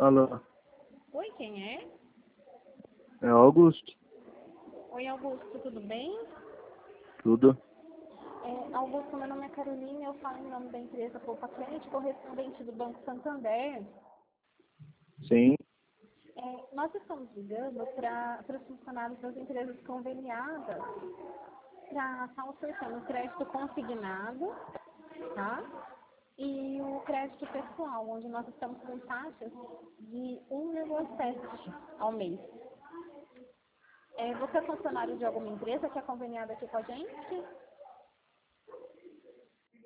Alô, Oi, quem é? é Augusto? Oi, Augusto, tudo bem? Tudo? Augusto, meu nome é Carolina, eu falo em nome da empresa Poupa Cliente, correspondente do Banco Santander. Sim. Nós estamos ligando para os funcionários das empresas conveniadas para estar ofertando crédito consignado, tá? E o crédito pessoal, onde nós estamos com taxas de 1,7 ao mês. Você é funcionário de alguma empresa que é conveniada aqui com a gente?